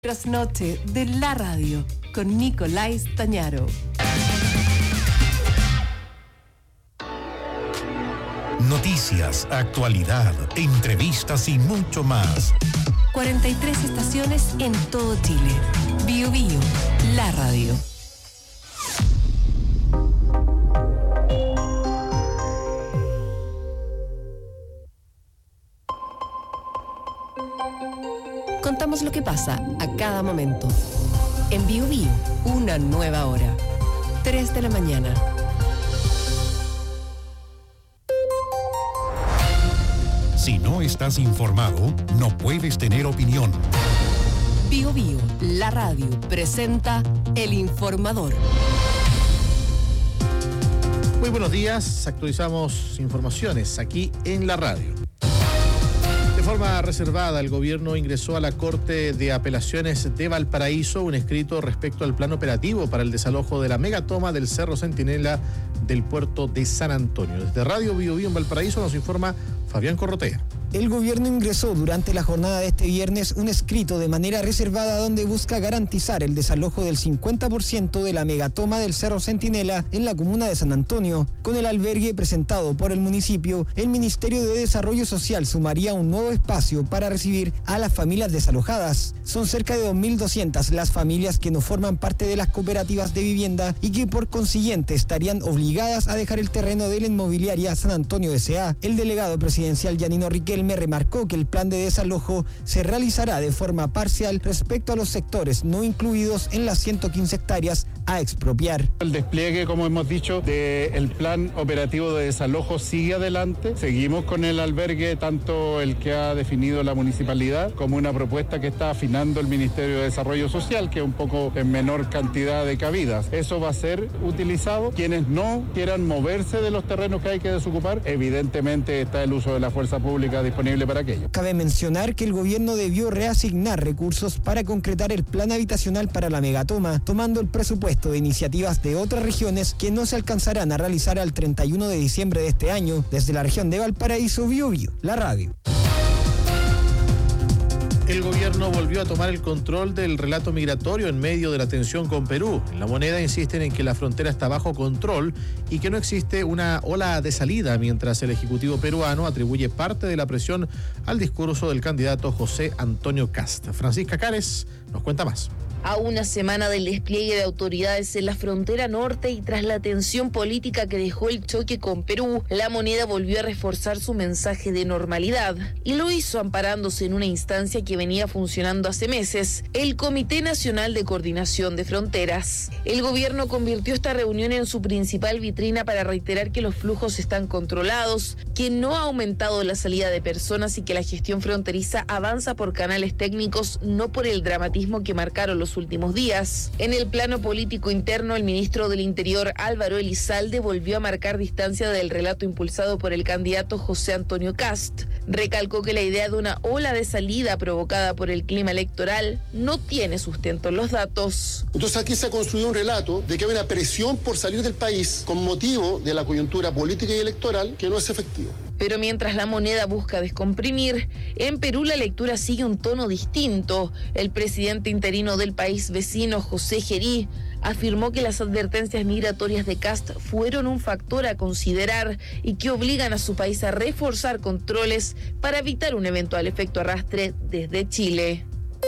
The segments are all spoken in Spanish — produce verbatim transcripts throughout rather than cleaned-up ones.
Trasnoche de la radio con Nicolás Tañaro. Noticias, actualidad, entrevistas y mucho más. cuarenta y tres estaciones en todo Chile. Bio Bio, la radio. Contamos lo que pasa a cada momento. En Bio Bio, una nueva hora. tres de la mañana. Si no estás informado, no puedes tener opinión. Bio Bio, la radio, presenta El Informador. Muy buenos días, actualizamos informaciones aquí en la radio. De forma reservada, el gobierno ingresó a la Corte de Apelaciones de Valparaíso un escrito respecto al plan operativo para el desalojo de la megatoma del Cerro Centinela del puerto de San Antonio. Desde Radio Bio Bio en Valparaíso nos informa Fabián Corrotea. El gobierno ingresó durante la jornada de este viernes un escrito de manera reservada donde busca garantizar el desalojo del cincuenta por ciento de la megatoma del Cerro Centinela en la comuna de San Antonio. Con el albergue presentado por el municipio, el Ministerio de Desarrollo Social sumaría un nuevo espacio para recibir a las familias desalojadas. Son cerca de dos mil doscientas las familias que no forman parte de las cooperativas de vivienda y que por consiguiente estarían obligadas a dejar el terreno de la inmobiliaria San Antonio S A. El delegado presidencial Yanino Riquelme me remarcó que el plan de desalojo se realizará de forma parcial respecto a los sectores no incluidos en las ciento quince hectáreas a expropiar. El despliegue, como hemos dicho, del plan operativo de desalojo sigue adelante. Seguimos con el albergue, tanto el que ha definido la municipalidad como una propuesta que está afinando el Ministerio de Desarrollo Social, que es un poco en menor cantidad de cabidas. Eso va a ser utilizado. Quienes no quieran moverse de los terrenos que hay que desocupar, evidentemente está el uso de la fuerza pública disponible para aquello. Cabe mencionar que el gobierno debió reasignar recursos para concretar el plan habitacional para la megatoma, tomando el presupuesto de iniciativas de otras regiones que no se alcanzarán a realizar al treinta y uno de diciembre de este año. Desde la región de Valparaíso, Bio Bio, la radio. El gobierno volvió a tomar el control del relato migratorio en medio de la tensión con Perú. En La Moneda insisten en que la frontera está bajo control y que no existe una ola de salida, mientras el Ejecutivo peruano atribuye parte de la presión al discurso del candidato José Antonio Kast. Francisca Cárez nos cuenta más. A una semana del despliegue de autoridades en la frontera norte y tras la tensión política que dejó el choque con Perú, La Moneda volvió a reforzar su mensaje de normalidad y lo hizo amparándose en una instancia que venía funcionando hace meses, el Comité Nacional de Coordinación de Fronteras. El gobierno convirtió esta reunión en su principal vitrina para reiterar que los flujos están controlados, que no ha aumentado la salida de personas y que la gestión fronteriza avanza por canales técnicos, no por el dramatismo que marcaron los últimos días. En el plano político interno, el ministro del Interior, Álvaro Elizalde, volvió a marcar distancia del relato impulsado por el candidato José Antonio Kast. Recalcó que la idea de una ola de salida provocada por el clima electoral no tiene sustento en los datos. Entonces aquí se ha construido un relato de que hay una presión por salir del país con motivo de la coyuntura política y electoral que no es efectiva. Pero mientras La Moneda busca descomprimir, en Perú la lectura sigue un tono distinto. El presidente interino del país vecino, José Gerí, afirmó que las advertencias migratorias de Kast fueron un factor a considerar y que obligan a su país a reforzar controles para evitar un eventual efecto arrastre desde Chile.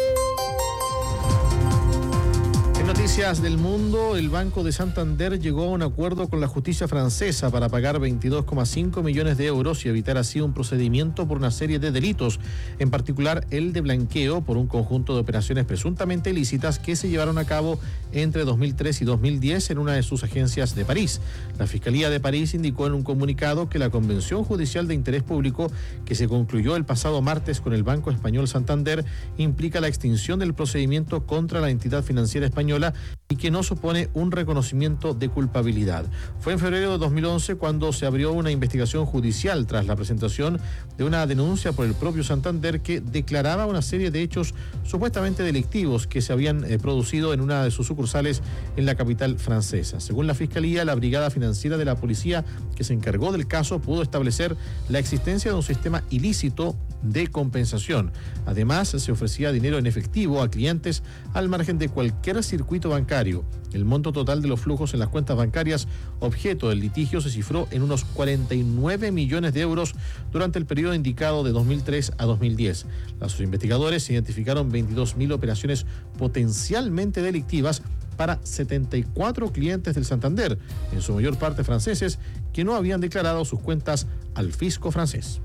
En noticias del mundo, el Banco de Santander llegó a un acuerdo con la justicia francesa para pagar veintidós coma cinco millones de euros y evitar así un procedimiento por una serie de delitos, en particular el de blanqueo por un conjunto de operaciones presuntamente ilícitas que se llevaron a cabo entre dos mil tres y dos mil diez en una de sus agencias de París. La Fiscalía de París indicó en un comunicado que la Convención Judicial de Interés Público, que se concluyó el pasado martes con el Banco Español Santander, implica la extinción del procedimiento contra la entidad financiera española y que no supone un reconocimiento de culpabilidad. Fue en febrero de dos mil once cuando se abrió una investigación judicial tras la presentación de una denuncia por el propio Santander que declaraba una serie de hechos supuestamente delictivos que se habían eh, producido en una de sus sucursales en la capital francesa. Según la Fiscalía, la Brigada Financiera de la Policía que se encargó del caso pudo establecer la existencia de un sistema ilícito de compensación. Además, se ofrecía dinero en efectivo a clientes al margen de cualquier circuito bancario. El monto total de los flujos en las cuentas bancarias objeto del litigio se cifró en unos cuarenta y nueve millones de euros durante el periodo indicado de dos mil tres a dos mil diez. Los investigadores identificaron veintidós mil operaciones potencialmente delictivas para setenta y cuatro clientes del Santander, en su mayor parte franceses, que no habían declarado sus cuentas al fisco francés.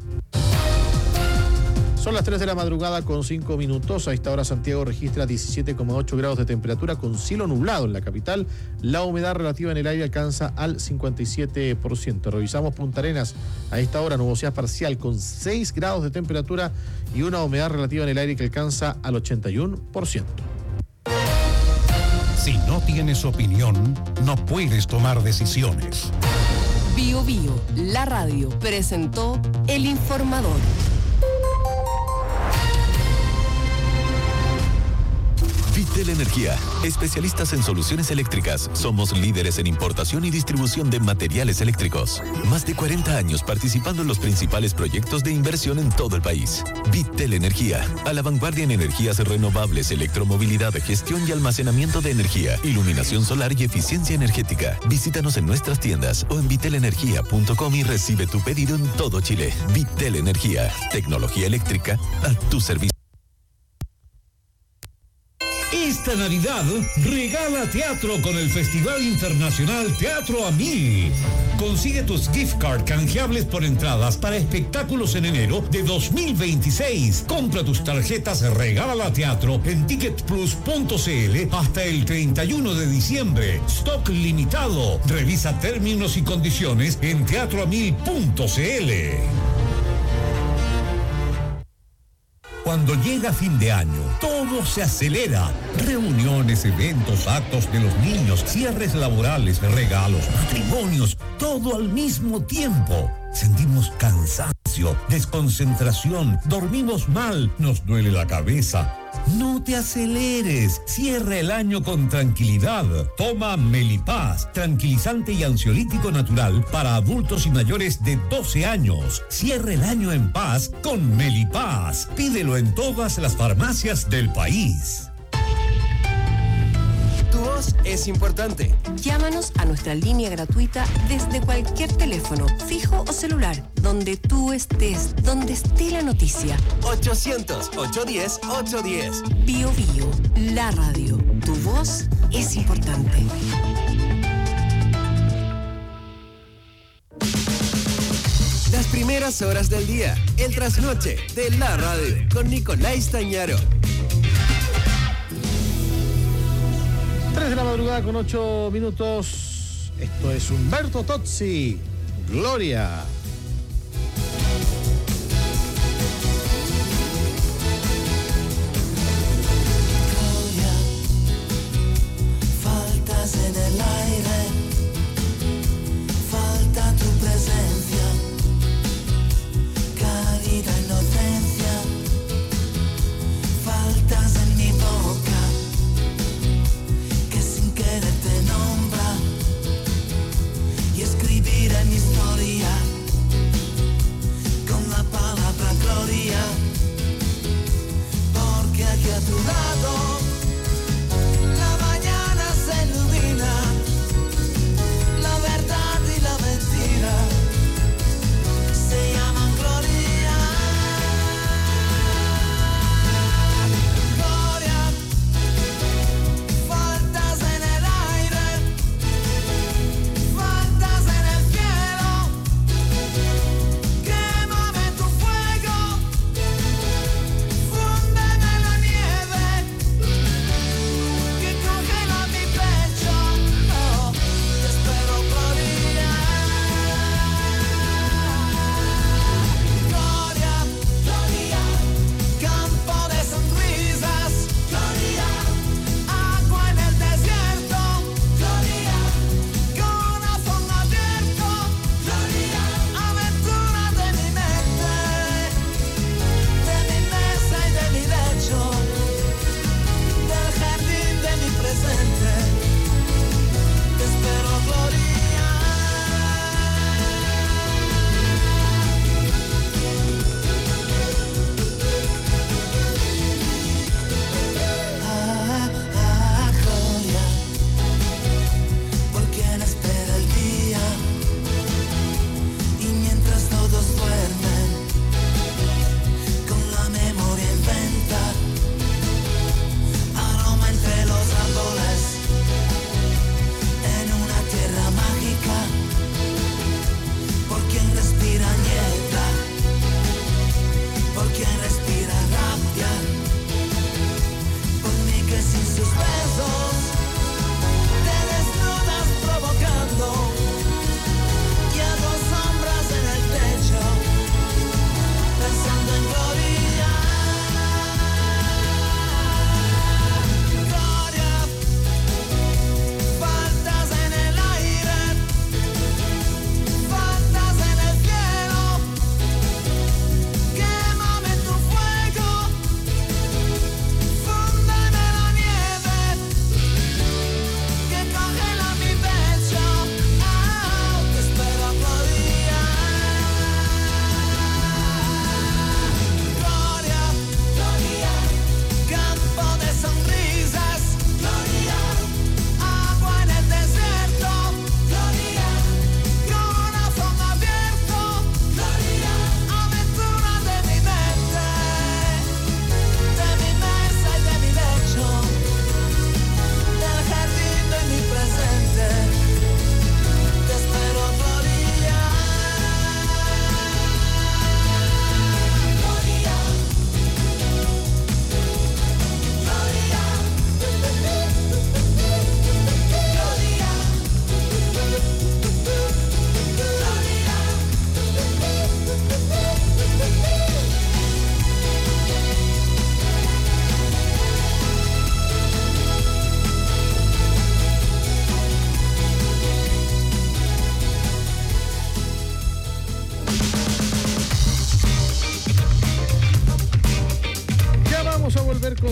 Son las tres de la madrugada con cinco minutos. A esta hora Santiago registra diecisiete coma ocho grados de temperatura con cielo nublado en la capital. La humedad relativa en el aire alcanza al cincuenta y siete por ciento. Revisamos Punta Arenas. A esta hora nubosidad parcial con seis grados de temperatura y una humedad relativa en el aire que alcanza al ochenta y uno por ciento. Si no tienes opinión, no puedes tomar decisiones. Bio Bio, la radio, presentó El Informador. Vitel Energía, especialistas en soluciones eléctricas. Somos líderes en importación y distribución de materiales eléctricos. Más de cuarenta años participando en los principales proyectos de inversión en todo el país. Vitel Energía, a la vanguardia en energías renovables, electromovilidad, gestión y almacenamiento de energía, iluminación solar y eficiencia energética. Visítanos en nuestras tiendas o en vitel energía punto com y recibe tu pedido en todo Chile. Vitel Energía, tecnología eléctrica a tu servicio. Esta Navidad regala teatro con el Festival Internacional Teatro a Mil. Consigue tus gift card canjeables por entradas para espectáculos en enero de dos mil veintiséis. Compra tus tarjetas Regala Teatro en ticket plus punto c l hasta el treinta y uno de diciembre. Stock limitado. Revisa términos y condiciones en teatro a mil punto c l. Cuando llega fin de año, todo se acelera. Reuniones, eventos, actos de los niños, cierres laborales, regalos, matrimonios, todo al mismo tiempo. Sentimos cansancio, desconcentración, dormimos mal, nos duele la cabeza. No te aceleres, cierra el año con tranquilidad. Toma Melipaz, tranquilizante y ansiolítico natural para adultos y mayores de doce años. Cierra el año en paz con Melipaz. Pídelo en todas las farmacias del país. Tu voz es importante. Llámanos a nuestra línea gratuita desde cualquier teléfono, fijo o celular, donde tú estés, donde esté la noticia. ochocientos, ochocientos diez, ochocientos diez. Bio Bio, la radio. Tu voz es importante. Las primeras horas del día, el trasnoche de la radio, con Nicolás Tañaro. tres de la madrugada con ocho minutos. Esto es Humberto Tozzi, Gloria. Gloria, faltas en el aire, falta tu presencia, cálida inocencia, faltas en mi boca, que sin querer te nombra, y escribir en mi historia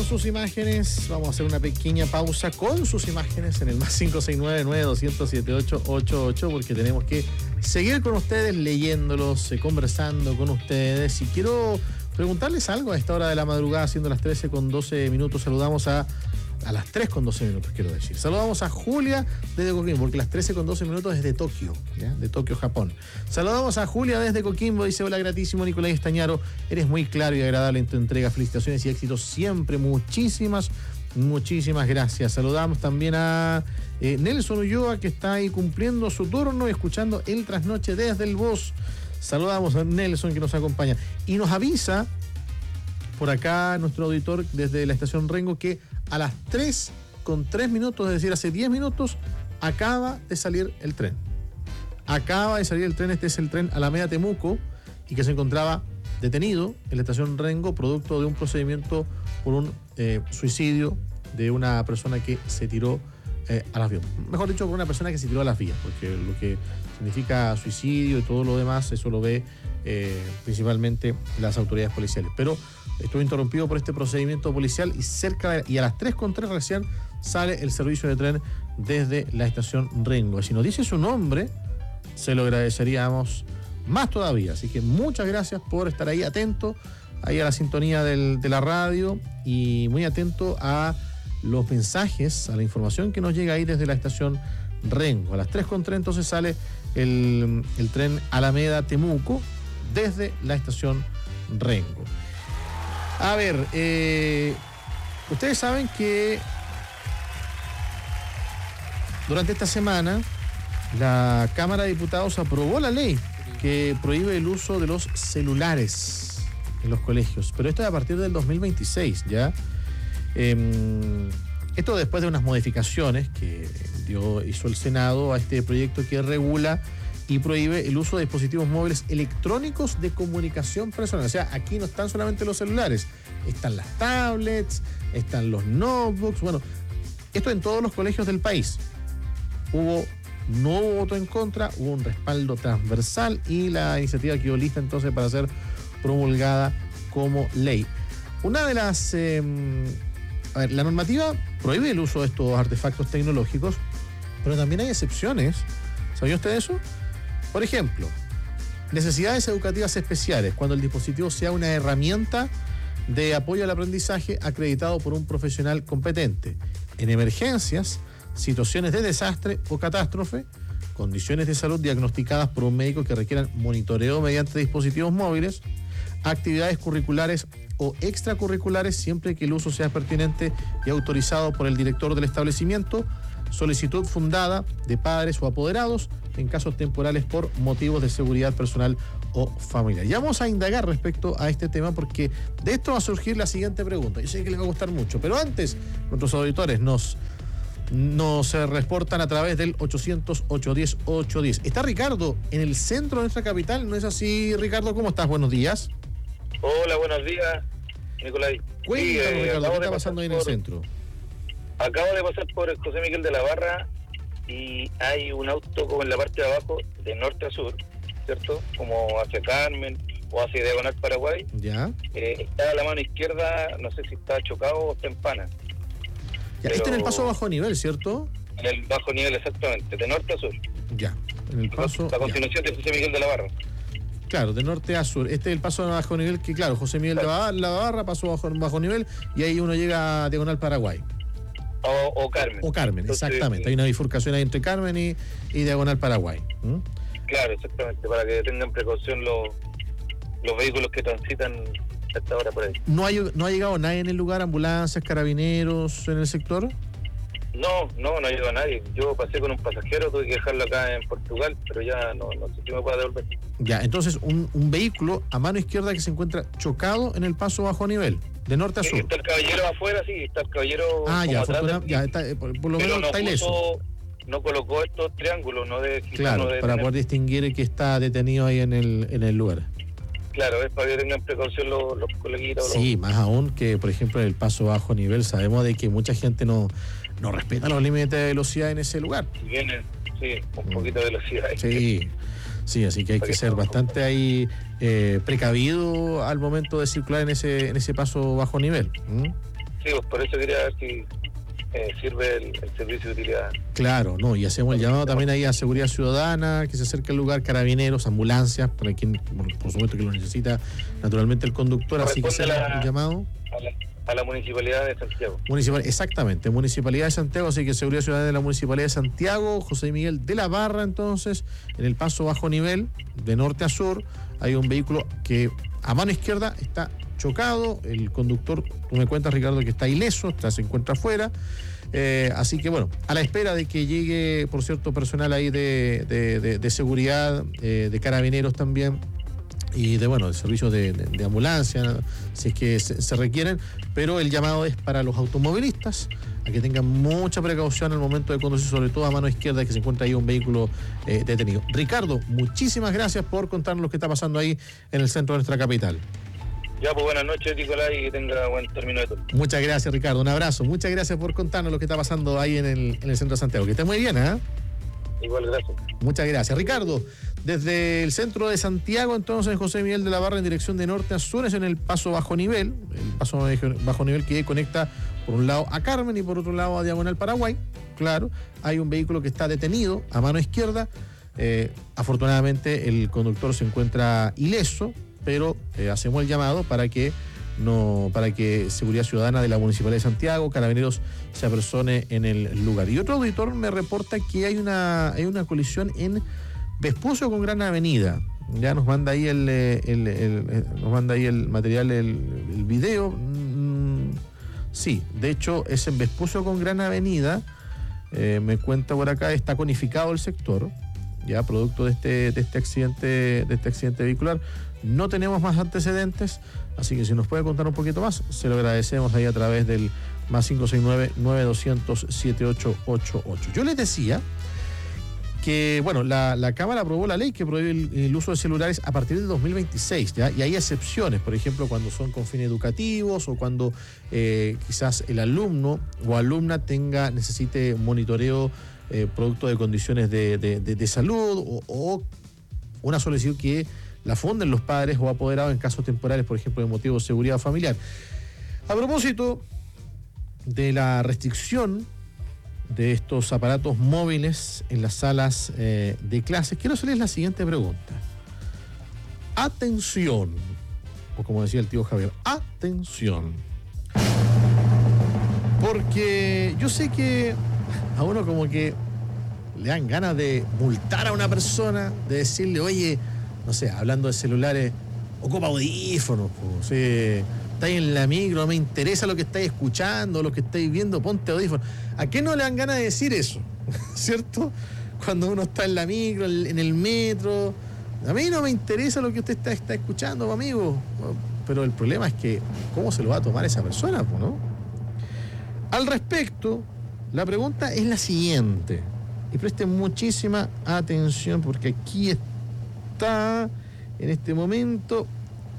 sus imágenes. Vamos a hacer una pequeña pausa con sus imágenes en el más cinco seis nueve, nueve dos cero cero, siete ocho ocho ocho, porque tenemos que seguir con ustedes leyéndolos, eh, conversando con ustedes. Y quiero preguntarles algo a esta hora de la madrugada, siendo las trece con doce minutos. Saludamos a... A las tres con doce minutos, quiero decir. Saludamos a Julia desde Coquimbo, porque las trece con doce minutos es de Tokio, ¿ya? De Tokio, Japón. Saludamos a Julia desde Coquimbo, dice: hola, gratísimo Nicolás Estañaro, eres muy claro y agradable en tu entrega, felicitaciones y éxitos siempre, muchísimas, muchísimas gracias. Saludamos también a eh, Nelson Ulloa, que está ahí cumpliendo su turno y escuchando el trasnoche desde el Voz. Saludamos a Nelson, que nos acompaña y nos avisa por acá nuestro auditor desde la estación Rengo que a las tres con tres minutos, es decir, hace diez minutos, acaba de salir el tren. Acaba de salir el tren, este es el tren Alameda Temuco, y que se encontraba detenido en la estación Rengo, producto de un procedimiento por un eh, suicidio de una persona que se tiró eh, al avión. Mejor dicho, por una persona que se tiró a las vías, porque lo que significa suicidio y todo lo demás, eso lo ve eh, principalmente las autoridades policiales. Pero estuvo interrumpido por este procedimiento policial y cerca de, y a las tres con tres recién sale el servicio de tren desde la estación Rengo. Si nos dice su nombre, se lo agradeceríamos más todavía. Así que muchas gracias por estar ahí atento, ahí a la sintonía del, de la radio, y muy atento a los mensajes, a la información que nos llega ahí desde la estación Rengo. A las tres con tres entonces sale el, el tren Alameda Temuco desde la estación Rengo. A ver, eh, ustedes saben que durante esta semana la Cámara de Diputados aprobó la ley que prohíbe el uso de los celulares en los colegios, pero esto es a partir del dos mil veintiséis, ¿ya? Eh, esto después de unas modificaciones que dio, hizo el Senado a este proyecto que regula y prohíbe el uso de dispositivos móviles electrónicos de comunicación personal. O sea, aquí no están solamente los celulares, están las tablets, están los notebooks. Bueno, esto en todos los colegios del país. Hubo, no hubo voto en contra, hubo un respaldo transversal y la iniciativa quedó lista entonces para ser promulgada como ley. Una de las... Eh, a ver, la normativa prohíbe el uso de estos artefactos tecnológicos, pero también hay excepciones. ¿Sabía usted eso? Por ejemplo, necesidades educativas especiales, cuando el dispositivo sea una herramienta de apoyo al aprendizaje acreditado por un profesional competente. En emergencias, situaciones de desastre o catástrofe, condiciones de salud diagnosticadas por un médico que requieran monitoreo mediante dispositivos móviles, actividades curriculares o extracurriculares siempre que el uso sea pertinente y autorizado por el director del establecimiento, solicitud fundada de padres o apoderados en casos temporales por motivos de seguridad personal o familiar. Ya vamos a indagar respecto a este tema, porque de esto va a surgir la siguiente pregunta. Yo sé que les va a gustar mucho, pero antes nuestros auditores nos, nos reportan a través del ochocientos, ochocientos diez, ochocientos diez. Está Ricardo en el centro de nuestra capital, ¿no es así, Ricardo? ¿Cómo estás? Buenos días. Hola, buenos días, Nicolás. Cuéntanos, sí, eh, Ricardo, ¿qué está pasando ahí en el centro? Acabo de pasar por el José Miguel de la Barra y hay un auto como en la parte de abajo, de norte a sur, ¿cierto? Como hacia Carmen o hacia Diagonal Paraguay. Ya. Eh, está a la mano izquierda, no sé si está chocado o está en pana. Ya, está en el paso bajo nivel, ¿cierto? En el bajo nivel, exactamente, de norte a sur. Ya, en el paso... La continuación ya. de José Miguel de la Barra. Claro, de norte a sur. Este es el paso bajo nivel que, claro, José Miguel claro. de la Barra pasó bajo, bajo nivel y ahí uno llega a Diagonal Paraguay. O, o Carmen. O Carmen, Entonces, exactamente. Hay una bifurcación ahí entre Carmen y, y Diagonal Paraguay. ¿Mm? Claro, exactamente, para que tengan precaución los, los vehículos que transitan a esta hora por ahí. ¿No, hay, ¿No ha llegado nadie en el lugar? ¿Ambulancias, carabineros en el sector? No, no, no ha llegado nadie. Yo pasé con un pasajero, tuve que dejarlo acá en Portugal, pero ya no, no sé si me puede devolver. Ya, entonces un, un vehículo a mano izquierda que se encuentra chocado en el paso bajo nivel, de norte a sur. Está el caballero afuera, sí, está el caballero... Ah, ya, atrás, ya está, por, por lo menos no está ileso. No colocó estos triángulos, no de... Claro, no de para tener... poder distinguir que está detenido ahí en el, en el lugar. Claro, es para que tengan precaución los, los coleguitas. Sí, los... más aún que, por ejemplo, en el paso bajo nivel, sabemos de que mucha gente no, no respeta los límites de velocidad en ese lugar. Viene, sí, un poquito de velocidad. Sí, sí, así que hay que ser bastante ahí eh, precavido al momento de circular en ese en ese paso bajo nivel. ¿Mm? Sí, pues por eso quería ver si eh, sirve el, el servicio de utilidad. Claro, no, y hacemos el llamado también ahí a Seguridad Ciudadana, que se acerque al lugar, carabineros, ambulancias, para quien, por, por supuesto que lo necesita naturalmente el conductor, así que hacemos el llamado. A la, a la Municipalidad de Santiago. Municipal, exactamente, Municipalidad de Santiago, así que Seguridad Ciudadana de la Municipalidad de Santiago, José Miguel de la Barra, entonces, en el paso bajo nivel, de norte a sur, hay un vehículo que a mano izquierda está chocado, el conductor, tú me cuentas, Ricardo, que está ileso, está, se encuentra afuera, eh, así que bueno, a la espera de que llegue, por cierto, personal ahí de, de, de, de seguridad, eh, de carabineros también, y de, bueno, de servicios de, de, de ambulancia, si es que se, se requieren, pero el llamado es para los automovilistas, a que tengan mucha precaución al momento de conducir, sobre todo a mano izquierda, que se encuentra ahí un vehículo eh, detenido. Ricardo, muchísimas gracias por contarnos lo que está pasando ahí en el centro de nuestra capital. Ya, pues buenas noches, Nicolás, y que tenga buen término de todo. Muchas gracias, Ricardo, un abrazo. Muchas gracias por contarnos lo que está pasando ahí en el, en el centro de Santiago. Que esté muy bien, ¿eh? Igual, gracias. Muchas gracias. Ricardo, desde el centro de Santiago, entonces, José Miguel de la Barra en dirección de norte a sur, es en el paso bajo nivel, el paso bajo nivel que conecta por un lado a Carmen y por otro lado a Diagonal Paraguay. Claro, hay un vehículo que está detenido a mano izquierda. Eh, afortunadamente el conductor se encuentra ileso, pero eh, hacemos el llamado para que no, para que Seguridad Ciudadana de la Municipalidad de Santiago, Carabineros, se apersone en el lugar. Y otro auditor me reporta que hay una, hay una colisión en Vespucio con Gran Avenida. Ya nos manda ahí el, el, el, el nos manda ahí el material, el, el video. Mm, sí, de hecho es en Vespucio con Gran Avenida. Eh, me cuenta por acá, está conificado el sector, ya producto de este, de este accidente, de este accidente vehicular. No tenemos más antecedentes, así que si nos puede contar un poquito más, se lo agradecemos ahí a través del más cinco seis nueve, nueve dos cero cero, siete ocho ocho ocho. Yo les decía que, bueno, la, la Cámara aprobó la ley que prohíbe el, el uso de celulares a partir del dos mil veintiséis, ¿ya? Y hay excepciones, por ejemplo, cuando son con fines educativos o cuando eh, quizás el alumno o alumna tenga, necesite monitoreo eh, producto de condiciones de, de, de, de salud o, o una solicitud que la fonden los padres o apoderados en casos temporales, por ejemplo, de motivos de seguridad familiar. A propósito de la restricción de estos aparatos móviles en las salas eh, de clases, quiero hacerles la siguiente pregunta. Atención, o como decía el tío Javier, atención. Porque yo sé que a uno como que le dan ganas de multar a una persona, de decirle, oye, no sé, hablando de celulares, ocupa audífonos, pues, sí, estáis en la micro, no me interesa lo que estáis escuchando, lo que estáis viendo, ponte audífonos. ¿A qué no le dan ganas de decir eso? ¿Cierto? Cuando uno está en la micro, en el metro, a mí no me interesa lo que usted está, está escuchando, amigo. Pero el problema es que, ¿cómo se lo va a tomar esa persona, no? Al respecto, la pregunta es la siguiente, y presten muchísima atención porque aquí está está en este momento.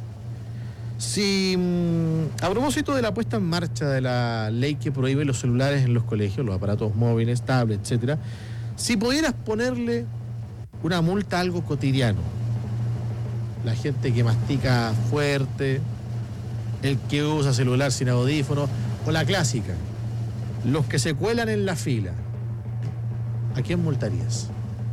Si a propósito de la puesta en marcha de la ley que prohíbe los celulares en los colegios, los aparatos móviles, tablets, etcétera, si pudieras ponerle una multa a algo cotidiano, la gente que mastica fuerte, el que usa celular sin audífonos, o la clásica, los que se cuelan en la fila, ¿a quién multarías?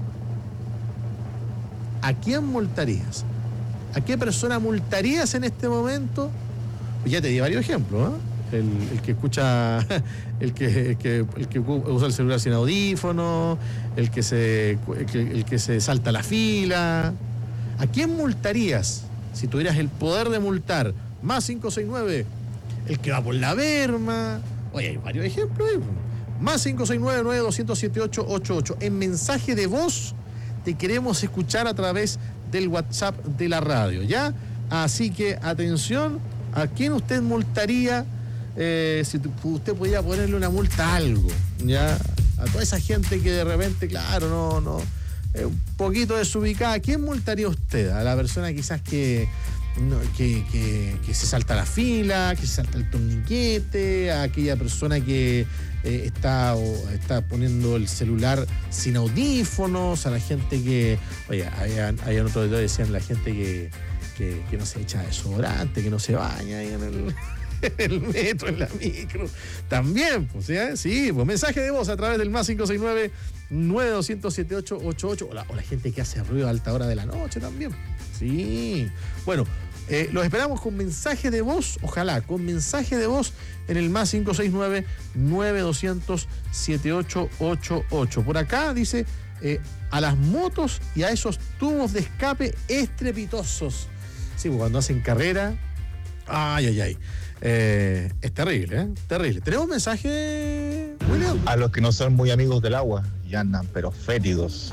¿A quién multarías? ¿A qué persona multarías en este momento? Pues ya te di varios ejemplos, ¿no? El, el que escucha, el que, el que, el que usa el celular sin audífono, el que se, el que, el que se salta la fila. ¿A quién multarías si tuvieras el poder de multar? Más cinco seis nueve, el que va por la berma. Oye, hay varios ejemplos ahí. Más cinco seis nueve, nueve dos cero cero, siete ocho ocho ocho. En mensaje de voz te queremos escuchar a través del WhatsApp de la radio, ¿ya? Así que, atención, ¿a quién usted multaría eh, si usted pudiera ponerle una multa a algo, ¿ya? A toda esa gente que de repente, claro, no, no, eh, un poquito desubicada, ¿a quién multaría usted? A la persona quizás que, no, que, que, que se salta la fila, que se salta el torniquete, a aquella persona que Eh, está, o, está poniendo el celular sin audífonos, a la gente que, oye, habían, habían otros detalles, decían la gente que, que, que no se echa desodorante, que no se baña ahí en el, el metro, en la micro. También, pues, ¿sí? Sí, pues mensaje de voz a través del más cinco seis nueve, nueve dos cero cero, siete ocho ocho ocho. O la, o la gente que hace ruido a alta hora de la noche también. Sí. Bueno, eh, los esperamos con mensaje de voz, ojalá, con mensaje de voz en el más cinco seis nueve, nueve dos cero cero, siete ocho ocho ocho. Por acá dice, eh, a las motos y a esos tubos de escape estrepitosos. Sí, pues cuando hacen carrera, ay, ay, ay. Eh, es terrible, ¿eh? Terrible. ¿Tenemos mensaje, William? A los que no son muy amigos del agua y andan, pero fétidos.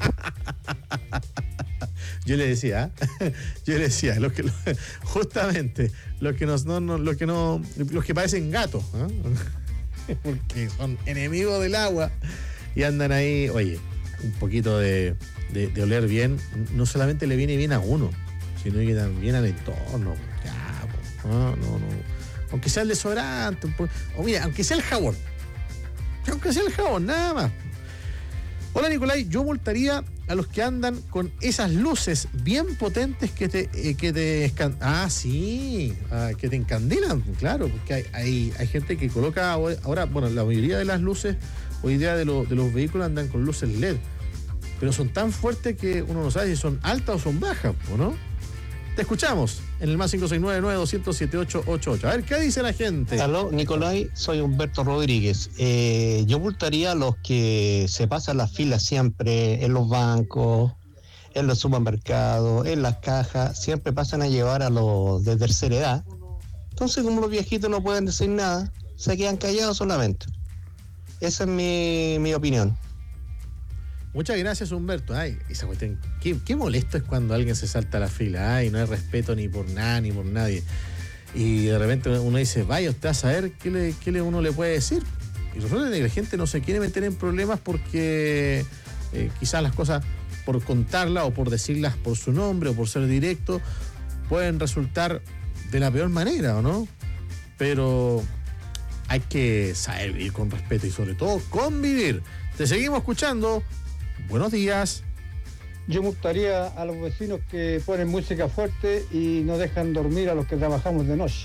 Yo le decía, ¿eh? yo le decía, los que, justamente, los que, nos, no, no, los que no, los que parecen gatos, ¿eh? Porque son enemigos del agua y andan ahí, oye, un poquito de, de, de oler bien, no solamente le viene bien a uno, sino que también al entorno. Ya, pues, no, no, no. Aunque sea el desodorante, o mira, aunque sea el jabón. Aunque sea el jabón, nada más. Hola, Nicolai, yo multaría a los que andan con esas luces bien potentes que te, eh, que te escan... Ah, sí, ah, que te encandilan, claro, porque hay, hay, hay gente que coloca ahora, bueno, la mayoría de las luces hoy día de, lo, de los vehículos andan con luces L E D, pero son tan fuertes que uno no sabe si son altas o son bajas, ¿o no? Te escuchamos en el más cinco seis nueve, nueve dos cero cero, siete ocho ocho ocho. A ver, ¿qué dice la gente? Aló, Nicolai, soy Humberto Rodríguez. Eh, yo multaría a los que se pasan las filas siempre en los bancos, en los supermercados, en las cajas. Siempre pasan a llevar a los de tercera edad. Entonces, como los viejitos no pueden decir nada, se quedan callados solamente. Esa es mi, mi opinión. Muchas gracias, Humberto. Ay, esa cuestión, qué, qué molesto es cuando alguien se salta a la fila. Ay, no hay respeto ni por nada, ni por nadie. Y de repente uno dice, vaya usted a saber qué, le, qué le uno le puede decir. Y resulta que la gente no se quiere meter en problemas porque eh, quizás las cosas, por contarlas o por decirlas por su nombre o por ser directo, pueden resultar de la peor manera, ¿o no? Pero hay que saber vivir con respeto y sobre todo convivir. Te seguimos escuchando. Buenos días. Yo multaría a los vecinos que ponen música fuerte y no dejan dormir a los que trabajamos de noche.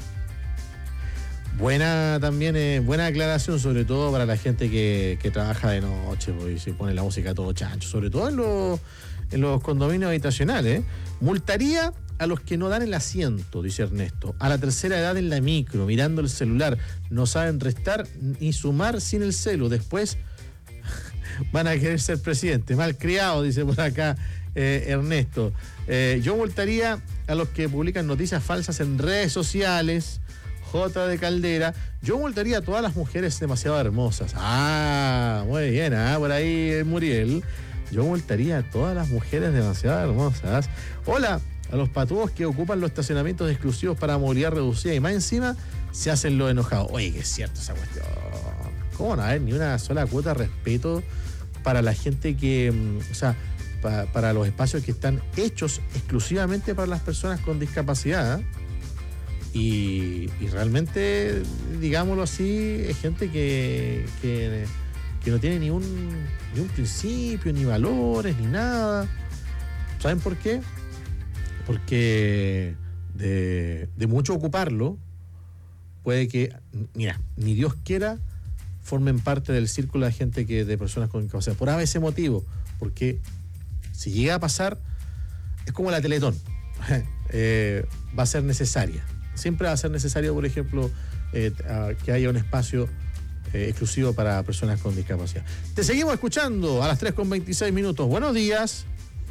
Buena también, eh, buena aclaración, sobre todo para la gente que, que trabaja de noche, pues, y se pone la música todo chancho, sobre todo en los, en los condominios habitacionales. ¿eh? Multaría a los que no dan el asiento, dice Ernesto, a la tercera edad en la micro, mirando el celular, no saben restar ni sumar sin el celu, después van a querer ser presidente. Malcriado, dice por acá eh, Ernesto. Eh, yo multaría a los que publican noticias falsas en redes sociales. J de Caldera. Yo multaría a todas las mujeres demasiado hermosas. Ah, muy bien, ah, por ahí eh, Muriel. Yo multaría a todas las mujeres demasiado hermosas. Hola, a los patudos que ocupan los estacionamientos exclusivos para movilidad reducida y más encima se hacen lo enojados. Oye, que es cierto esa cuestión. ¿Cómo no haber ni una sola cuota de respeto para la gente que, o sea, pa, para los espacios que están hechos exclusivamente para las personas con discapacidad? ¿eh? Y, y realmente, digámoslo así, es gente que, que, que no tiene ni un, ni un principio, ni valores, ni nada. ¿Saben por qué? Porque de, de mucho ocuparlo, puede que, mira, ni Dios quiera, formen parte del círculo de gente que de personas con discapacidad. Por ese motivo, porque si llega a pasar, es como la Teletón, eh, va a ser necesaria. Siempre va a ser necesario, por ejemplo, eh, que haya un espacio eh, exclusivo para personas con discapacidad. Te seguimos escuchando a las tres con veintiséis minutos. Buenos días.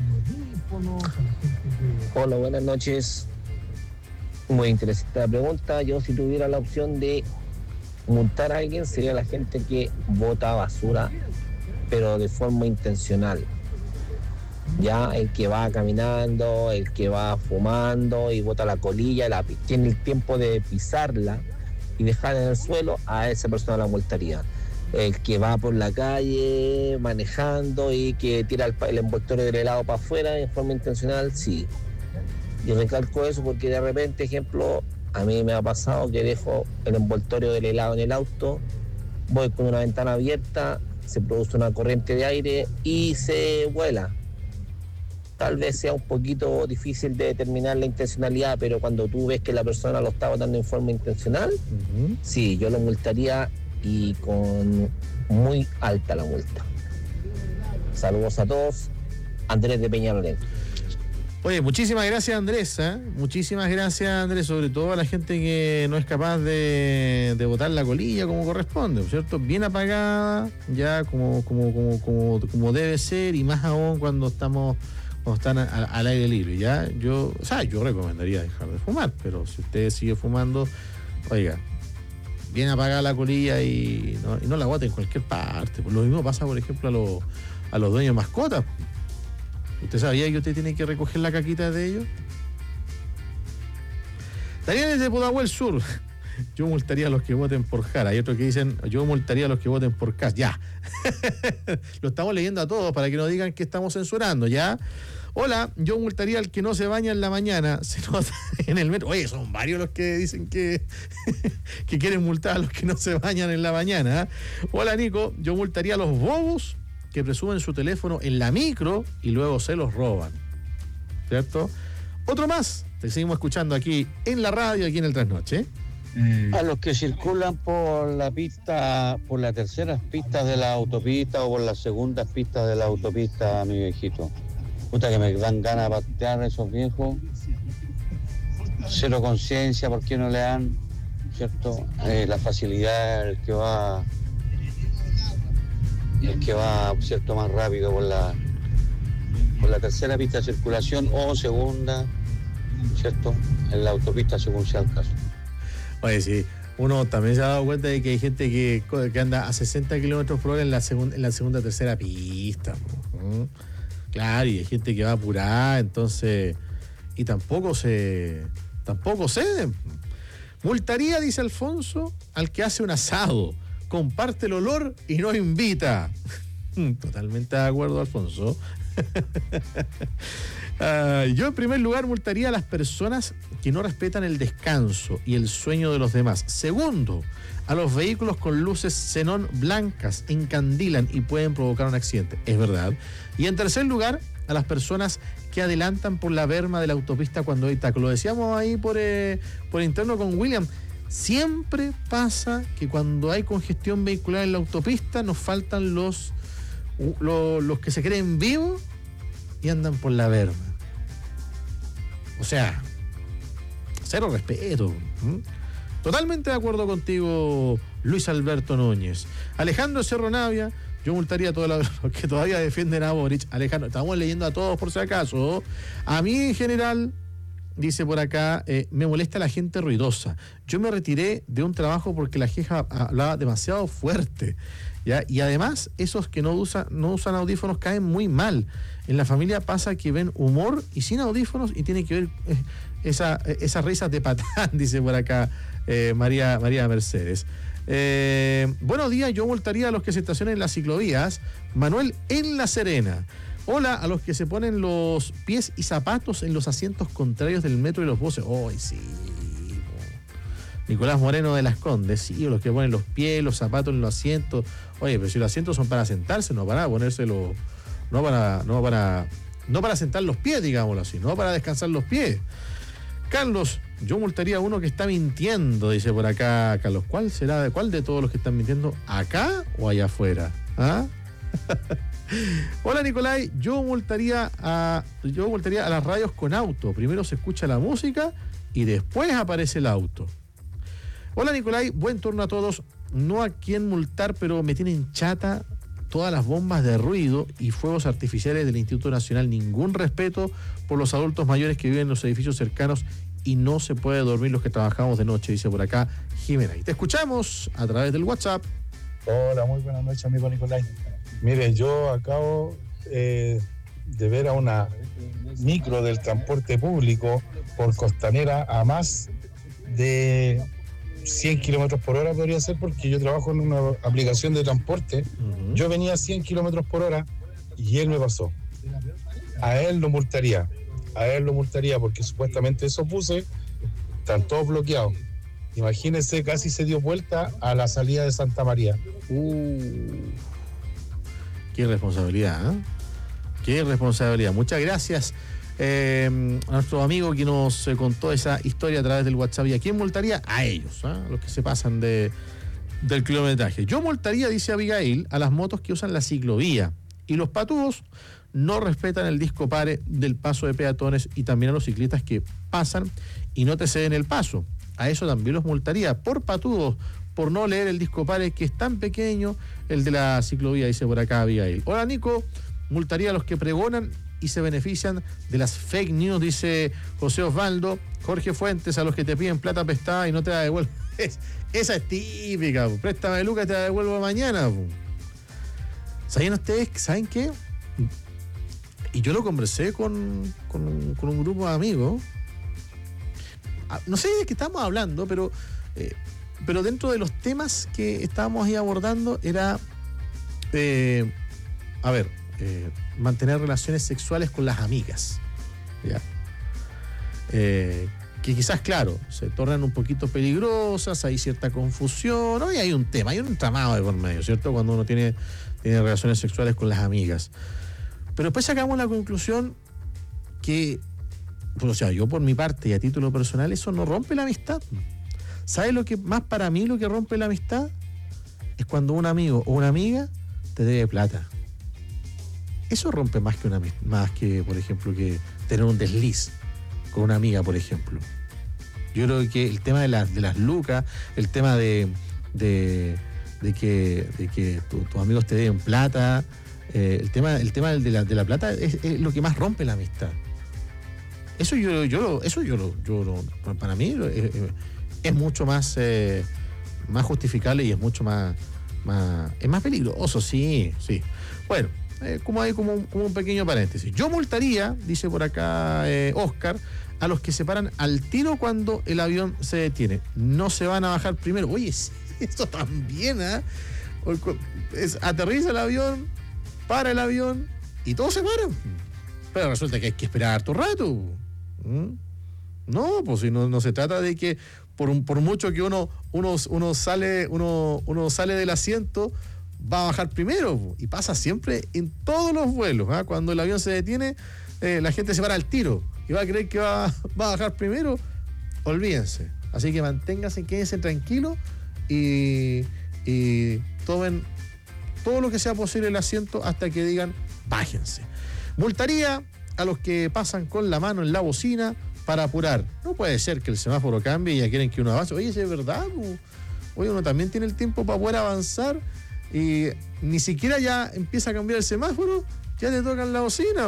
Hola, buenas noches. Muy interesante la pregunta. Yo, si tuviera la opción de multar a alguien, sería la gente que bota basura, pero de forma intencional. Ya, el que va caminando, el que va fumando y bota la colilla, la, tiene el tiempo de pisarla y dejarla en el suelo, a esa persona la multaría. El que va por la calle manejando y que tira el, el envoltorio del helado para afuera en forma intencional, sí. Yo recalco eso porque de repente, ejemplo, a mí me ha pasado que dejo el envoltorio del helado en el auto, voy con una ventana abierta, se produce una corriente de aire y se vuela. tal vez sea un poquito difícil de determinar la intencionalidad, pero cuando tú ves que la persona lo está votando en forma intencional, uh-huh. sí, yo lo multaría y con muy alta la multa. Saludos a todos, Andrés de Peñalolén. Oye, muchísimas gracias, Andrés, ¿eh? Muchísimas gracias, Andrés, sobre todo a la gente que no es capaz de, de botar la colilla como corresponde, ¿cierto? Bien apagada, ya como, como, como, como, como debe ser, y más aún cuando estamos, cuando están a, a, al aire libre, ¿ya? Yo, o sea, yo recomendaría dejar de fumar, pero si usted sigue fumando, oiga, bien apagada la colilla y no, y no la bote en cualquier parte. Pues lo mismo pasa, por ejemplo, a los, a los dueños de mascotas. ¿Usted sabía que usted tiene que recoger la caquita de ellos? Daniel es de Pudahuel Sur. Yo multaría a los que voten por Jara. Hay otros que dicen, yo multaría a los que voten por Cas. Ya. Lo estamos leyendo a todos para que no digan que estamos censurando, ¿ya? Hola, yo multaría al que no se baña en la mañana. Se nota en el metro. Oye, son varios los que dicen que, que quieren multar a los que no se bañan en la mañana. ¿eh? Hola, Nico, yo multaría a los bobos que presumen su teléfono en la micro y luego se los roban. ¿Cierto? Otro más. Te seguimos escuchando aquí en la radio, aquí en el Trasnoche. A los que circulan por la pista, por las terceras pistas de la autopista o por las segundas pistas de la autopista, mi viejito. Puta que me dan ganas de patear a esos viejos. Cero conciencia, ¿por qué no le dan, cierto? Eh, la facilidad, el que va... el que va, cierto, más rápido por la por la tercera pista de circulación o segunda, cierto, en la autopista según sea el caso. Oye, sí, uno también se ha dado cuenta de que hay gente que, que anda a sesenta kilómetros por hora en la segunda, en la segunda tercera pista. ¿no? Claro, y hay gente que va apurada, entonces, y tampoco se tampoco ceden. Multaría, dice Alfonso, al que hace un asado. Comparte el olor y no invita. Totalmente de acuerdo, Alfonso. uh, yo en primer lugar multaría a las personas que no respetan el descanso y el sueño de los demás. Segundo, a los vehículos con luces xenón blancas encandilan y pueden provocar un accidente. Es verdad. Y en tercer lugar, a las personas que adelantan por la berma de la autopista cuando hay taco. Lo decíamos ahí por, eh, por interno con William. Siempre pasa que cuando hay congestión vehicular en la autopista nos faltan los, los, los que se creen vivos y andan por la berma. O sea, cero respeto. ¿Mm? Totalmente de acuerdo contigo, Luis Alberto Núñez. Alejandro Cerro Navia, yo multaría a todos los que todavía defienden a Boric. Alejandro, estamos leyendo a todos por si acaso. A mí en general... Dice por acá, eh, me molesta la gente ruidosa. Yo me retiré de un trabajo porque la jefa hablaba demasiado fuerte, ¿ya? Y además, esos que no usan, no usan audífonos caen muy mal. En la familia pasa que ven humor y sin audífonos y tiene que ver eh, esa, eh, esas risas de patán, dice por acá eh, María, María Mercedes. Eh, buenos días, yo multaría a los que se estacionen en las ciclovías. Manuel en La Serena. Hola a los que se ponen los pies y zapatos en los asientos contrarios del metro y los buses. ¡Ay, sí! Nicolás Moreno de Las Condes, sí, o los que ponen los pies, los zapatos en los asientos. Oye, pero si los asientos son para sentarse, no para ponérselo, no para, no para, no para sentar los pies, digámoslo así, no para descansar los pies. Carlos, yo multaría a uno que está mintiendo, dice por acá Carlos. ¿Cuál será, cuál de todos los que están mintiendo? ¿Acá o allá afuera? ¿Ah? Hola Nicolai, yo multaría a yo multaría a las radios con auto. Primero se escucha la música y después aparece el auto. Hola Nicolai, buen turno a todos. No a quién multar, pero me tienen chata todas las bombas de ruido y fuegos artificiales del Instituto Nacional. Ningún respeto por los adultos mayores que viven en los edificios cercanos y no se puede dormir los que trabajamos de noche, dice por acá Jimena. Y te escuchamos a través del WhatsApp. Hola, muy buenas noches, amigo Nicolai. Mire, yo acabo eh, de ver a una micro del transporte público por Costanera a más de cien kilómetros por hora, podría ser, porque yo trabajo en una aplicación de transporte. Uh-huh. Yo venía a cien kilómetros por hora y él me pasó. A él lo multaría, a él lo multaría porque supuestamente esos buses están todos bloqueados. Imagínense, casi se dio vuelta a la salida de Santa María. Uh. Qué irresponsabilidad, ¿eh? Qué responsabilidad. Muchas gracias eh, a nuestro amigo que nos eh, contó esa historia a través del WhatsApp. ¿Y a quién multaría? A ellos, ¿eh? Los que se pasan de, del kilometraje. Yo multaría, dice Abigail, a las motos que usan la ciclovía. Y los patúos no respetan el disco pare del paso de peatones, y también a los ciclistas que pasan y no te ceden el paso. A eso también los multaría por patudos, por no leer el disco pare, que es tan pequeño, el de la ciclovía, dice por acá Abigail. Hola, Nico. Multaría a los que pregonan y se benefician de las fake news, dice José Osvaldo. Jorge Fuentes, a los que te piden plata prestada y no te la devuelven. Esa es típica, po. Préstame lucas y te la devuelvo mañana, po. ¿Saben ustedes? ¿Saben qué? Y yo lo conversé con, con, con un grupo de amigos. No sé de qué estamos hablando, pero, eh, pero dentro de los temas que estábamos ahí abordando era, eh, a ver, eh, mantener relaciones sexuales con las amigas. ¿Ya? Eh, que quizás, claro, se tornan un poquito peligrosas, hay cierta confusión, ¿no? Y hay un tema, hay un entramado de por medio, ¿cierto? Cuando uno tiene, tiene relaciones sexuales con las amigas. Pero después sacamos la conclusión que, pues, o sea, yo por mi parte y a título personal, eso no rompe la amistad. ¿Sabes lo que más para mí lo que rompe la amistad? Es cuando un amigo o una amiga te debe plata. Eso rompe más que una más que, por ejemplo, que tener un desliz con una amiga, por ejemplo. Yo creo que el tema de, la, de las lucas, el tema de, de, de que, de que tu, tus amigos te den plata, eh, el tema, el tema de la, de la plata es, es lo que más rompe la amistad. Eso yo, yo, eso yo, lo, yo lo, para mí es, es mucho más, eh, más justificable y es mucho más, más, es más peligroso, sí, sí. Bueno, eh, como hay como un, como un pequeño paréntesis. Yo multaría, dice por acá eh, Oscar, a los que se paran al tiro cuando el avión se detiene. No se van a bajar primero. Oye, sí, esto también, ¿eh? Es, aterriza el avión, para el avión y todos se paran. Pero resulta que hay que esperar harto rato. ¿Mm? No, pues si no, no se trata de que por, un, por mucho que uno, uno, uno, sale, uno, uno sale del asiento, va a bajar primero. Y pasa siempre en todos los vuelos, ¿eh? Cuando el avión se detiene, eh, la gente se para al tiro y va a creer que va, va a bajar primero. Olvídense. Así que manténganse, quédense tranquilos y, y tomen todo lo que sea posible el asiento hasta que digan bájense. Multaría a los que pasan con la mano en la bocina para apurar. No puede ser que el semáforo cambie y ya quieren que uno avance. Oye, es verdad, oye, uno también tiene el tiempo para poder avanzar y ni siquiera ya empieza a cambiar el semáforo, ya te tocan la bocina.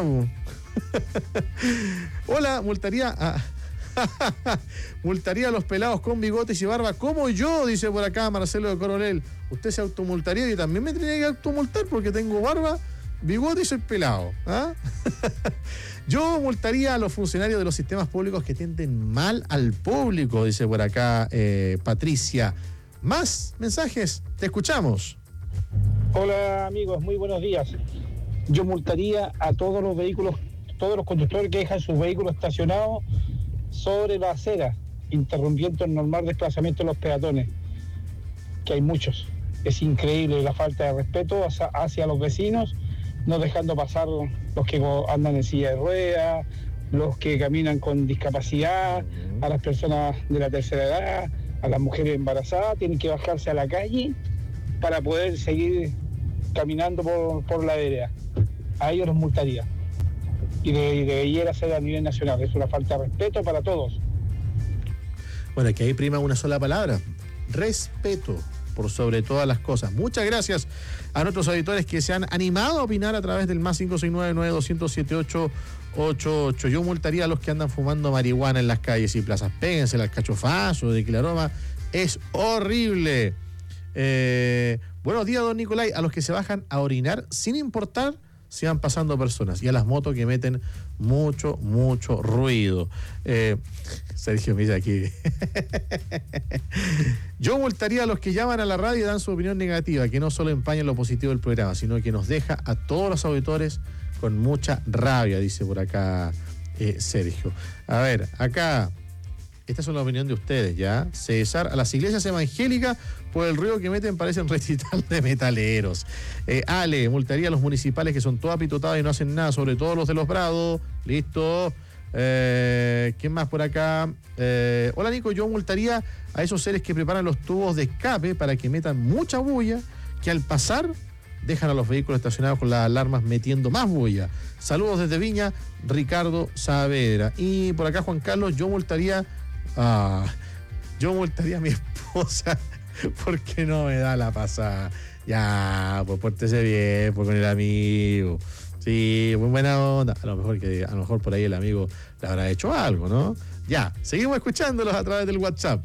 Hola, multaría a multaría a los pelados con bigotes y barba como yo, dice por acá Marcelo de Coronel. Usted se automultaría y también me tenía que automultar porque tengo barba, bigote y soy pelado. ¿Ah? Yo multaría a los funcionarios de los sistemas públicos que tienden mal al público, dice por acá eh, Patricia. Más mensajes, te escuchamos. Hola amigos, muy buenos días. Yo multaría a todos los vehículos, todos los conductores que dejan sus vehículos estacionados sobre la acera, interrumpiendo el normal desplazamiento de los peatones, que hay muchos. Es increíble la falta de respeto hacia, hacia los vecinos, no dejando pasar los que andan en silla de ruedas, los que caminan con discapacidad, a las personas de la tercera edad, a las mujeres embarazadas, tienen que bajarse a la calle para poder seguir caminando por, por la vereda. A ellos los multaría. Y, de, y debería ser a nivel nacional. Es una falta de respeto para todos. Bueno, aquí ahí prima una sola palabra: respeto, por sobre todas las cosas. Muchas gracias a nuestros auditores que se han animado a opinar a través del más cinco seis nueve, nueve dos cero siete ocho ocho ocho. Yo multaría a los que andan fumando marihuana en las calles y plazas. Péguense al cachofazo de que el aroma es horrible. Eh, buenos días, don Nicolai. A los que se bajan a orinar sin importar si van pasando personas, y a las motos que meten mucho, mucho ruido. Eh, Sergio me dice aquí. Yo multaría a los que llaman a la radio y dan su opinión negativa, que no solo empañan lo positivo del programa, sino que nos deja a todos los auditores con mucha rabia, dice por acá eh, Sergio. A ver, acá esta es la opinión de ustedes, ¿ya? César, a las iglesias evangélicas por el ruido que meten parecen recital de metaleros. Eh, Ale, multaría a los municipales que son todas pitotadas y no hacen nada, sobre todo los de Los Prados. Listo. Eh, ¿Quién más por acá? Eh, hola Nico, yo multaría a esos seres que preparan los tubos de escape para que metan mucha bulla, que al pasar dejan a los vehículos estacionados con las alarmas metiendo más bulla. Saludos desde Viña, Ricardo Saavedra. Y por acá Juan Carlos, yo multaría ah, yo multaría a mi esposa porque no me da la pasada. Ya, pues pórtese bien, pues con el amigo. Sí, muy buena onda. A lo mejor que a lo mejor por ahí el amigo le habrá hecho algo, ¿no? Ya, seguimos escuchándolos a través del WhatsApp.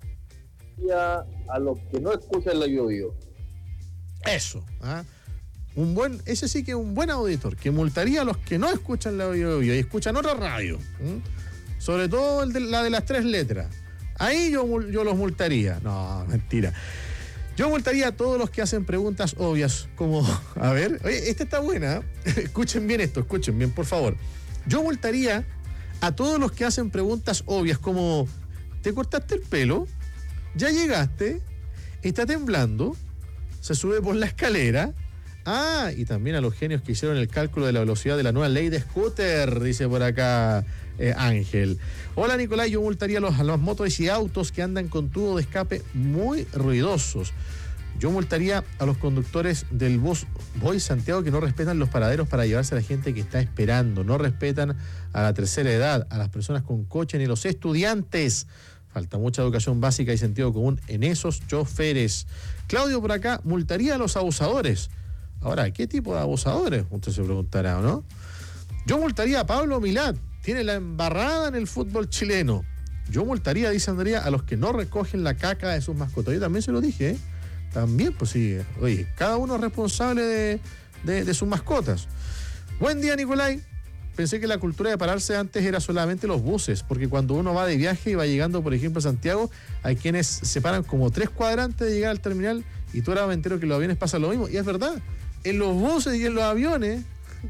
A, a los que no escuchan la Bio Bio. Eso, ¿ah? Un buen, ese sí que es un buen auditor, que multaría a los que no escuchan la Bio Bio y escuchan otra radio. ¿Mm? Sobre todo el de, la de las tres letras. Ahí yo, yo los multaría. No, mentira. Yo multaría a todos los que hacen preguntas obvias, como, a ver, oye, esta está buena, escuchen bien esto, escuchen bien, por favor. Yo multaría a todos los que hacen preguntas obvias, como, ¿te cortaste el pelo? ¿Ya llegaste? ¿Está temblando? ¿Se sube por la escalera? Ah, y también a los genios que hicieron el cálculo de la velocidad de la nueva ley de scooter, dice por acá eh, Ángel. Hola Nicolás, yo multaría a los, a los motos y autos que andan con tubo de escape muy ruidosos. Yo multaría a los conductores del bus Voy Santiago que no respetan los paraderos para llevarse a la gente que está esperando, no respetan a la tercera edad, a las personas con coche ni los estudiantes. Falta mucha educación básica y sentido común en esos choferes. Claudio por acá, multaría a los abusadores. Ahora, ¿qué tipo de abusadores? Usted se preguntará, ¿no? Yo multaría a Pablo Milad, tiene la embarrada en el fútbol chileno. Yo multaría, dice Andrea, a los que no recogen la caca de sus mascotas. Yo también se lo dije, ¿eh? También, pues sí, oye, cada uno es responsable de, de, de sus mascotas. Buen día, Nicolai. Pensé que la cultura de pararse antes era solamente los buses, porque cuando uno va de viaje y va llegando, por ejemplo, a Santiago, hay quienes se paran como tres cuadrantes de llegar al terminal y tú ahora me entero que en los aviones pasa lo mismo. Y es verdad, en los buses y en los aviones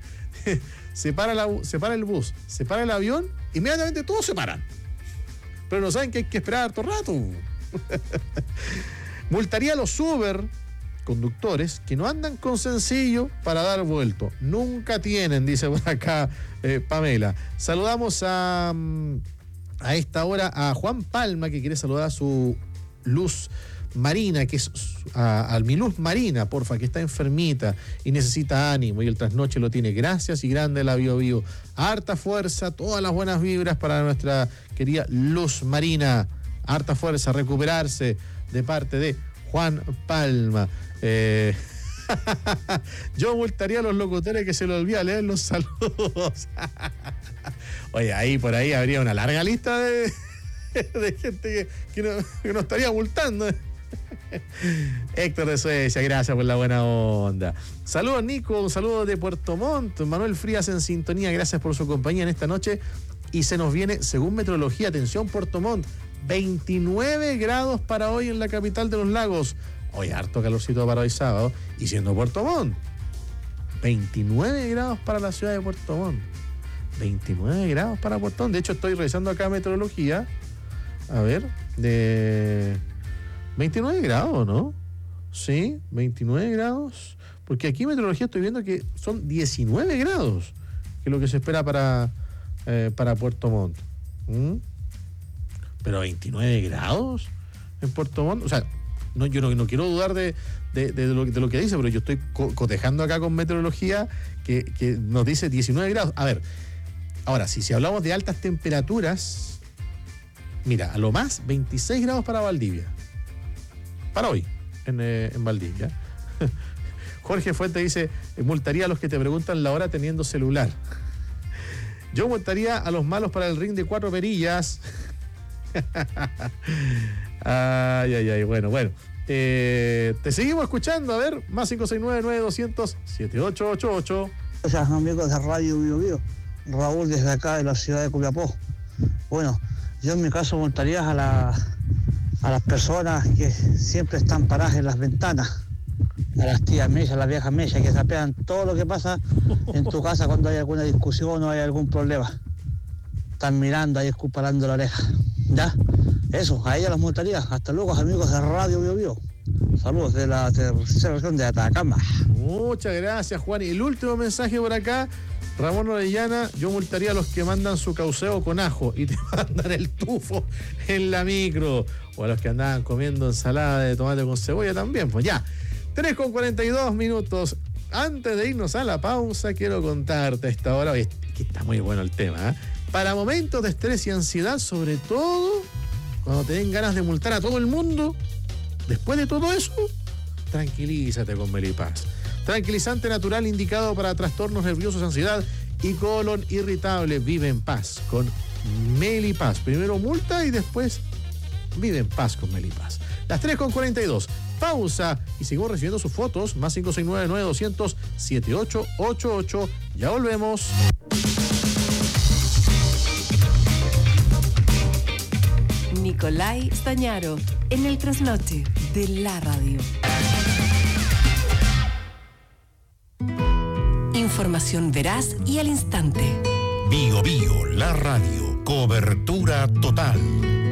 se, para la, se para el bus, se para el avión, inmediatamente todos se paran. Pero no saben que hay que esperar todo el rato. Multaría a los Uber conductores que no andan con sencillo para dar vuelto. Nunca tienen, dice por acá eh, Pamela. Saludamos a, a esta hora a Juan Palma, que quiere saludar a su Luz Marina, que es a, a mi Luz Marina, porfa, que está enfermita y necesita ánimo y el trasnoche lo tiene. Gracias y grande la Bio Bio. Harta fuerza, todas las buenas vibras para nuestra querida Luz Marina. Harta fuerza, recuperarse de parte de Juan Palma. Eh, yo multaría a los locutores que se les olvida leer los saludos. Oye, ahí por ahí habría una larga lista de, de gente que, que, no, que nos estaría multando. Héctor de Suecia, gracias por la buena onda. Saludos Nico, un saludo de Puerto Montt. Manuel Frías en sintonía, gracias por su compañía en esta noche. Y se nos viene, según meteorología, atención Puerto Montt, veintinueve grados para hoy en la capital de los lagos. Hoy harto calorcito para hoy sábado. Y siendo Puerto Montt, veintinueve grados para la ciudad de Puerto Montt. veintinueve grados para Puerto Montt. De hecho, estoy revisando acá meteorología. A ver, de veintinueve grados, ¿no? Sí, veintinueve grados. Porque aquí en meteorología estoy viendo que son diecinueve grados, que es lo que se espera para, eh, para Puerto Montt. ¿Mm? Pero veintinueve grados en Puerto Montt. O sea, no, yo no, no quiero dudar de, de, de, lo, de lo que dice, pero yo estoy co- cotejando acá con meteorología que, que nos dice diecinueve grados. A ver, ahora, si, si hablamos de altas temperaturas, mira, a lo más veintiséis grados para Valdivia. Para hoy, en, eh, en Valdivia. Jorge Fuente dice, multaría a los que te preguntan la hora teniendo celular. Yo multaría a los malos para el ring de cuatro perillas. Ay, ay, ay, bueno, bueno. Eh, te seguimos escuchando, a ver, más cinco seis nueve nueve dos cero cero siete ocho ocho ocho. Gracias amigos de Radio Bio Bio. Raúl desde acá de la ciudad de Copiapó. Bueno, yo en mi caso multaría a, la, a las personas que siempre están paradas en las ventanas. A las tías mesas, a las viejas mesas que sapean todo lo que pasa en tu casa cuando hay alguna discusión o hay algún problema. Están mirando ahí, escuparando la oreja. Ya, eso, a ella las multaría. Hasta luego, amigos de Radio Bio Bio. Saludos de la tercera región de Atacama. Muchas gracias, Juan. Y el último mensaje por acá, Ramón Orellana: yo multaría a los que mandan su cauceo con ajo y te mandan el tufo en la micro. O a los que andaban comiendo ensalada de tomate con cebolla también. Pues ya, tres con cuarenta y dos minutos. Antes de irnos a la pausa, quiero contarte a esta hora, oye, que está muy bueno el tema, ¿eh? Para momentos de estrés y ansiedad, sobre todo cuando te den ganas de multar a todo el mundo, después de todo eso, tranquilízate con Melipaz. Tranquilizante natural indicado para trastornos nerviosos, ansiedad y colon irritable. Vive en paz con Melipaz. Primero multa y después vive en paz con Melipaz. Las tres con cuarenta y dos. Pausa y seguimos recibiendo sus fotos. Más cinco seis nueve, nueve dos cero cero, siete ocho ocho ocho. Ya volvemos. Nicolai Stañaro, en el trasnoche de la radio. Información veraz y al instante. Bio Bio, la radio. Cobertura total.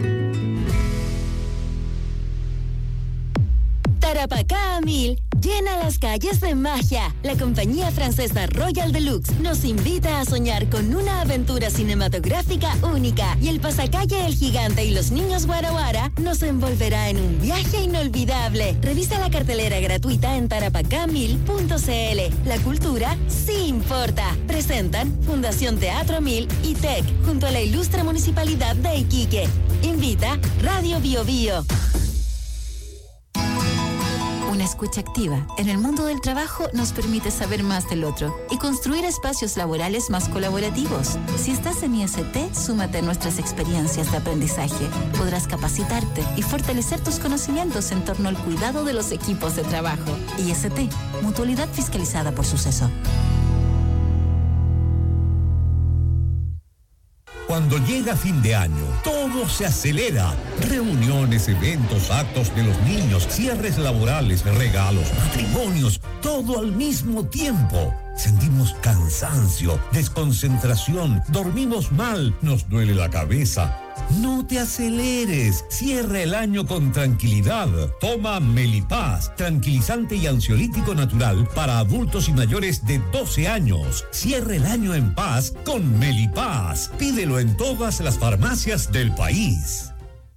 Tarapacá a mil, llena las calles de magia. La compañía francesa Royal Deluxe nos invita a soñar con una aventura cinematográfica única. Y el pasacalle El Gigante y los Niños Guara Guara nos envolverá en un viaje inolvidable. Revisa la cartelera gratuita en tarapacá mil punto c l. La cultura sí importa. Presentan Fundación Teatro Mil y T E C, junto a la ilustre Municipalidad de Iquique. Invita Radio Bio Bio. Una escucha activa en el mundo del trabajo nos permite saber más del otro y construir espacios laborales más colaborativos. Si estás en I S T, súmate a nuestras experiencias de aprendizaje. Podrás capacitarte y fortalecer tus conocimientos en torno al cuidado de los equipos de trabajo. I S T, mutualidad fiscalizada por Suceso. Cuando llega fin de año, todo se acelera. Reuniones, eventos, actos de los niños, cierres laborales, regalos, matrimonios, todo al mismo tiempo. Sentimos cansancio, desconcentración, dormimos mal, nos duele la cabeza. No te aceleres, cierra el año con tranquilidad. Toma Melipaz, tranquilizante y ansiolítico natural para adultos y mayores de doce años. Cierra el año en paz con Melipaz. Pídelo en todas las farmacias del país.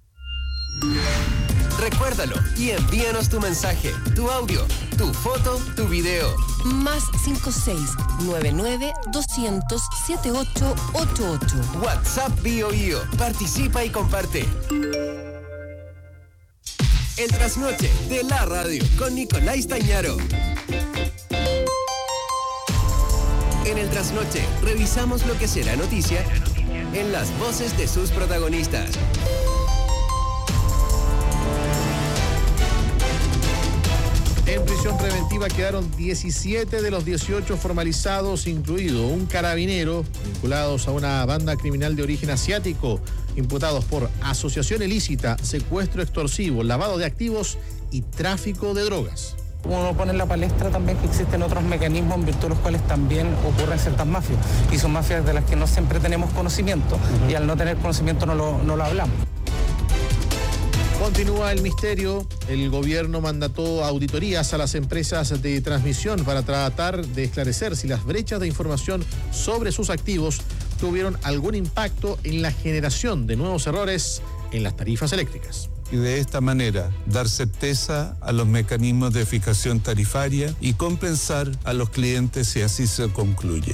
Recuérdalo y envíanos tu mensaje, tu audio, tu foto, tu video. Más cinco seis nueve nueve, dos cero cero, siete ocho ocho ocho. WhatsApp Bio Bio. Participa y comparte. El trasnoche de la radio con Nicolai Stañaro. En el trasnoche revisamos lo que será noticia en las voces de sus protagonistas. En prisión preventiva quedaron diecisiete de los dieciocho formalizados, incluido un carabinero, vinculados a una banda criminal de origen asiático, imputados por asociación ilícita, secuestro extorsivo, lavado de activos y tráfico de drogas. Uno pone en la palestra también que existen otros mecanismos en virtud de los cuales también ocurren ciertas mafias, y son mafias de las que no siempre tenemos conocimiento, uh-huh. y al no tener conocimiento no lo, no lo hablamos. Continúa el misterio. El gobierno mandató auditorías a las empresas de transmisión para tratar de esclarecer si las brechas de información sobre sus activos tuvieron algún impacto en la generación de nuevos errores en las tarifas eléctricas. Y de esta manera dar certeza a los mecanismos de fijación tarifaria y compensar a los clientes si así se concluye.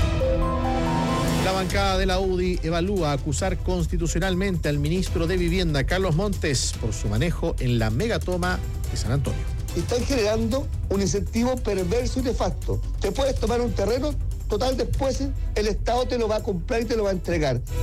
La bancada de la U D I evalúa acusar constitucionalmente al ministro de Vivienda, Carlos Montes, por su manejo en la megatoma de San Antonio. Están generando un incentivo perverso y nefasto. Te puedes tomar un terreno, total después el Estado te lo va a comprar y te lo va a entregar.